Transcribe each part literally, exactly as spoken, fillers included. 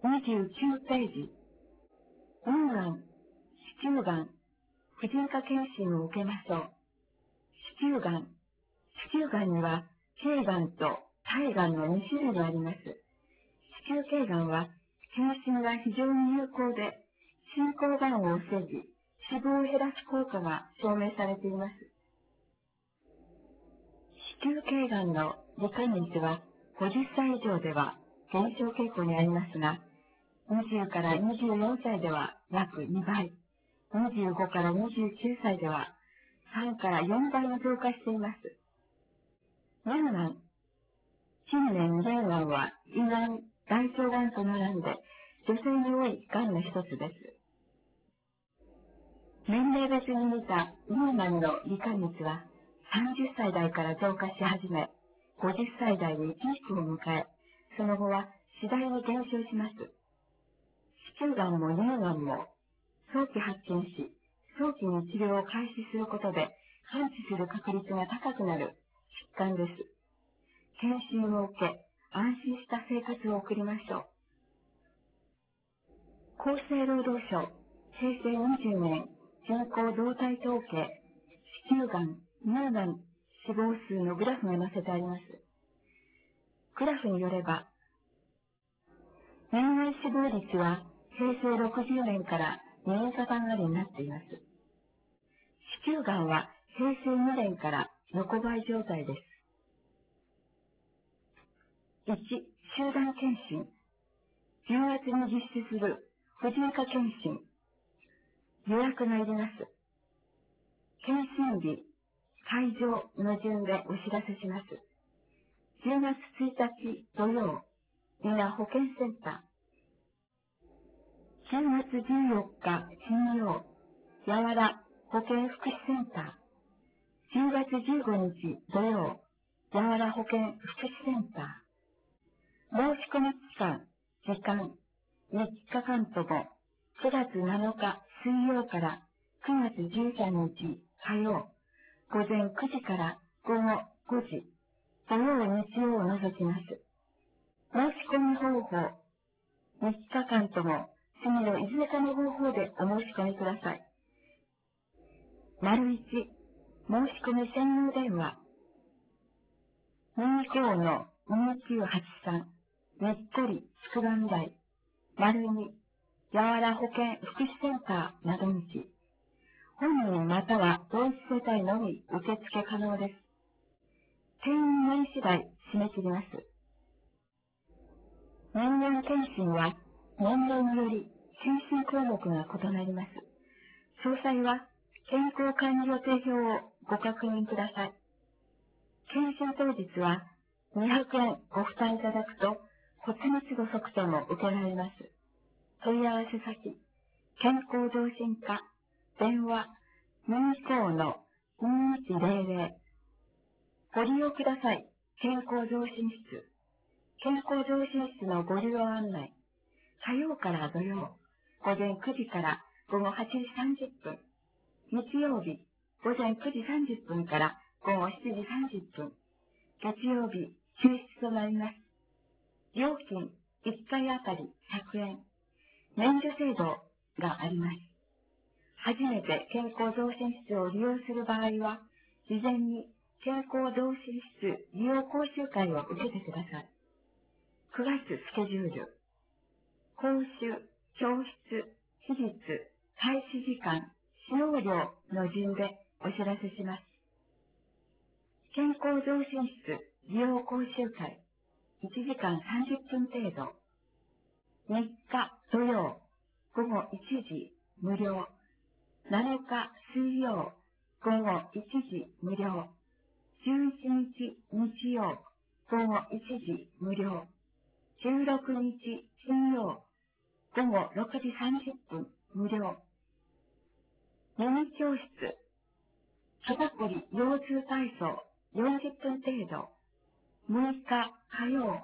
にじゅうきゅうページ。乳がん、子宮がん、婦人科検診を受けましょう。子宮がん。子宮がんには、頸がんと体がんのに種類があります。子宮頸がんは、検診が非常に有効で、進行がんを防ぎ、死亡を減らす効果が証明されています。子宮頸がんの罹患率はごじゅっさい以上では減少傾向にありますが、にじゅうからにじゅうよんさいでは約にばい、にじゅうごからにじゅうきゅうさいではさんからよんばいは増加しています。乳がん。近年乳がんは胃がん、大腸がんと並んで女性に多いがんの一つです。年齢別に見た乳がんの罹患率はさんじゅっさい代から増加し始め、ごじゅっさい代にピークを迎え、その後は次第に減少します。子宮がんも乳がんも早期発見し、早期に治療を開始することで完治する確率が高くなる疾患です。検診を受け、安心した生活を送りましょう。厚生労働省、へいせいにじゅうねん人口動態統計、子宮がん、乳がん、死亡数のグラフが載せてあります。グラフによれば、年内死亡率はへいせいろくじゅうねんから右肩上がりになっています。子宮がんはへいせいにねんから横ばい状態です。いち、集団検診。じゅうがつに実施する婦人科検診。予約がいります。検診日、会場の順でお知らせします。じゅうがつついたち土曜、伊那保健センター。じゅうがつじゅうよっか金曜、やわら保健福祉センター。じゅうがつじゅうごにち土曜、やわら保健福祉センター。申し込み期間、時間、みっかかんとも、くがつなのか水曜からくがつじゅうさんにち火曜、午前くじから午後ごじ、土曜日曜を除きます。申し込み方法、みっかかんとも次のいずれかの方法でお申し込みください。丸いち、申し込み専用電話、にじゅうごのにきゅうはちさん、にっこりつくばみらい、丸に、やわら保健福祉センター窓口。本人または同一世帯のみ受付可能です。定員になり次第締め切ります。人間検診は年齢により検診項目が異なります。詳細は健康管理予定表をご確認ください。検診当日はにひゃくえんご負担いただくと骨密度測定も受けられます。問い合わせ先、健康増進課、電話にじゅうごのにいちぜろぜろ。ご利用ください。健康増進室。健康増進室のご利用案内。火曜から土曜、午前くじから午後はちじさんじゅっぷん。日曜日、午前くじさんじゅっぷんから午後しちじさんじゅっぷん。月曜日、休室となります。料金いっかいあたりひゃくえん。免除制度があります。初めて健康増進室を利用する場合は、事前に健康増進室利用講習会を受けてください。くがつスケジュール。講習、教室、期日、開始時間、使用料の順でお知らせします。健康増進室利用講習会、いちじかんさんじゅっぷん程度。みっか土曜、午後いちじ無料。なのか水曜、午後いちじ無料。じゅういちにち日曜、午後いちじ無料。じゅうろくにち金曜、午後ろくじさんじゅっぷん無料。ミニ教室、肩こり腰痛体操よんじゅっぷん程度。むいか火曜、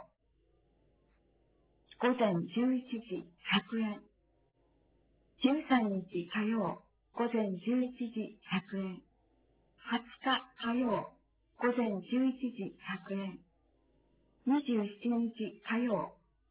午前じゅういちじひゃくえん。じゅうさんにち火曜、午前じゅういちじひゃくえん。はつか火曜、午前じゅういちじひゃくえん。にじゅうしちにち火曜、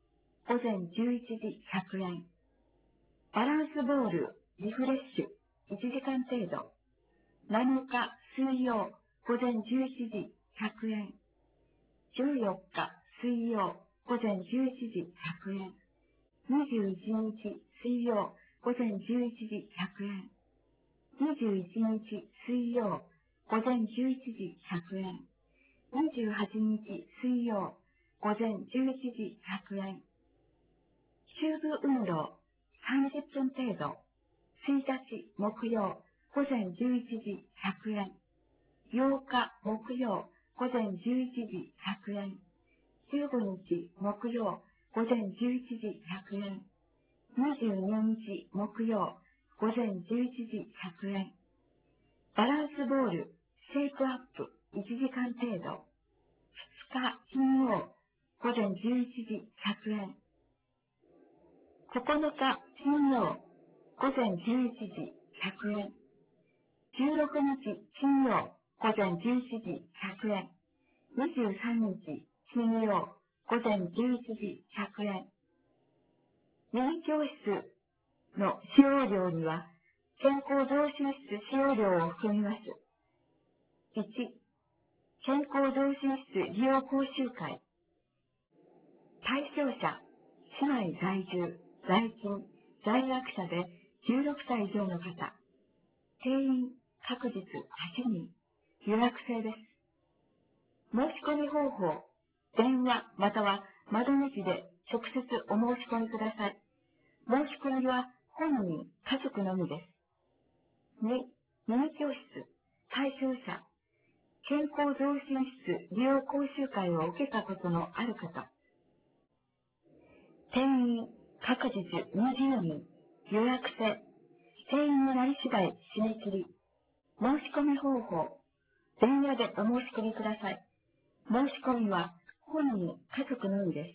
午前じゅういちじひゃくえん。バランスボールリフレッシュいちじかん程度。なのか水曜午前じゅういちじひゃくえん。じゅうよっか水曜午前じゅういちじひゃくえん。にじゅういちにち水曜午前じゅういちじひゃくえん。にじゅういちにち水曜午前じゅういちじひゃくえん。にじゅうはちにち水曜午前じゅういちじひゃくえん。中部運動さんじゅっぷん程度。ついたち木曜午前じゅういちじひゃくえん。ようか木曜午前じゅういちじひゃくえん。じゅうごにち木曜午前じゅういちじひゃくえん。にじゅうににち木曜午前じゅういちじひゃくえん。バランスボールシェイプアップいちじかん程度。ふつか金曜午前じゅういちじひゃくえん。ここのか金曜午前じゅういちじひゃくえん。じゅうろくにち金曜午前じゅういちじひゃくえん。にじゅうさんにち金曜午前じゅういちじひゃくえん。ミニ教室の使用料には健康増進室使用料を含みます。いち、健康増進室利用講習会。対象者、市内在住、在勤、在学者でじゅうろくさい以上の方。定員、各日はちにん。予約制です。申し込み方法、電話または窓口で直接お申し込みください。申し込みは本人、家族のみです。に、ミニ教室、対象者、健康増進室利用講習会を受けたことのある方。定員、各日にじゅうにん、予約制。定員になり次第締め切り。申し込み方法、電話でお申し込みください。申し込みは本人、家族のみです。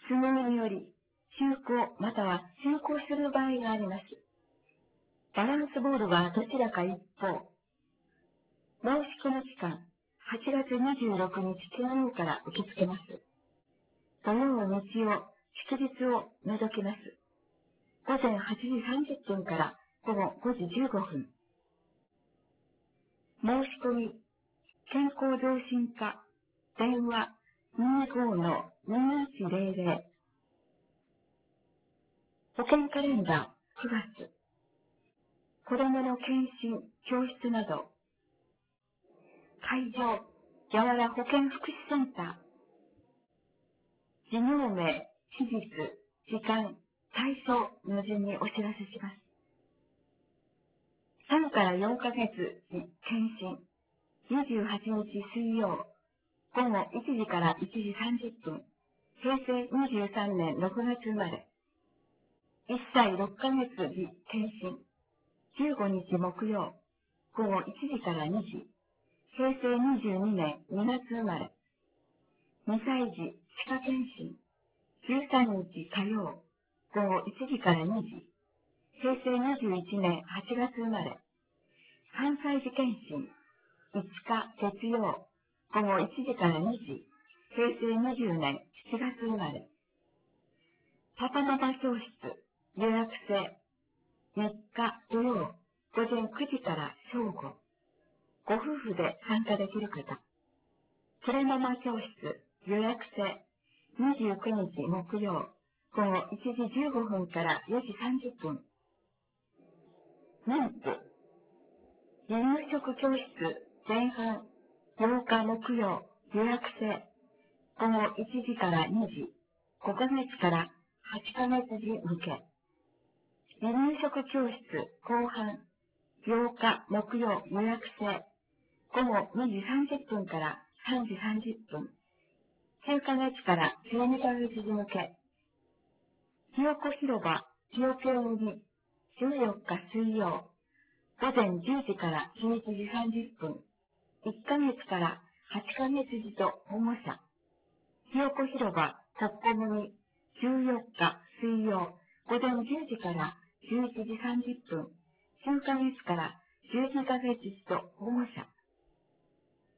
スムにより、休校または進行する場合があります。バランスボールはどちらか一方。申し込み期間、はちがつにじゅうろくにち金曜から受け付けます。土曜、日曜、祝日を除きます。午前はちじさんじゅっぷんから午後ごじじゅうごふん。申し込み、健康増進課、電話にじゅうごのにいちぜろぜろ。保健カレンダーくがつ。子どもの検診、教室など。会場、やわら保健福祉センター。事業名、期日、時間、対象の順にお知らせします。さんからよんかげつ時検診。にじゅうはちにち水曜、午後いちじからいちじさんじゅっぷん。平成にじゅうさんねんろくがつ生まれ。いっさいろっかげつ時検診。じゅうごにち木曜、午後いちじからにじ。平成にじゅうにねんにがつ生まれ。にさい児歯科検診。じゅうさんにち火曜、午後いちじからにじ。平成にじゅういちねんはちがつ生まれ。さんさい児検診。いつか月曜、午後いちじからにじ。平成にじゅうねんしちがつ生まれ。パパママ教室、予約制。みっか土曜、午前くじから正午。ご夫婦で参加できる方。プレママ教室、予約制。にじゅうくにち木曜、午後いちじじゅうごふんからよじさんじゅっぷん。妊婦、離乳食教室、前半、ようか木曜、予約制。午後いちじからにじ、ごかげつからはちかげつ児向け。離乳食教室、後半、ようか木曜、予約制。午後にじさんじゅっぷんからさんじさんじゅっぷん。きゅうかげつからじゅうにかげつ児向け。ひよこ広場、ひよけを売り、じゅうよっか水曜、午前じゅうじからじゅういちじさんじゅっぷん。いっかげつからはちかげつ児と保護者。ひよこ広場、とっこ組、じゅうよっか水曜、午前じゅうじからじゅういちじさんじゅっぷん。きゅうかげつからじゅうにかげつ児と保護者。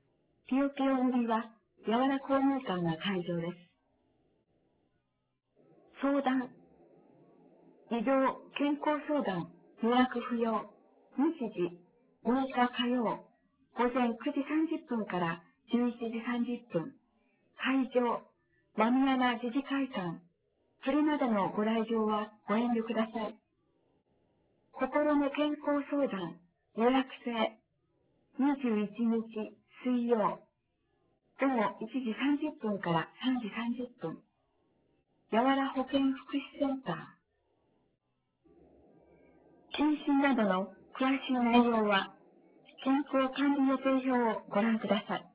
ぴよぴよ組は、やわら公民館が会場です。 相談、医療健康相談、予約不要、日時、むいか火曜、午前くじさんじゅっぷんからじゅういちじさんじゅっぷん、会場、狸山自治会館、車でのご来場はご遠慮ください。心の健康相談、予約制、にじゅういちにち水曜、午後いちじさんじゅっぷんからさんじさんじゅっぷん、やわら保健福祉センター。検診などの詳しい内容は、健康管理予定表をご覧ください。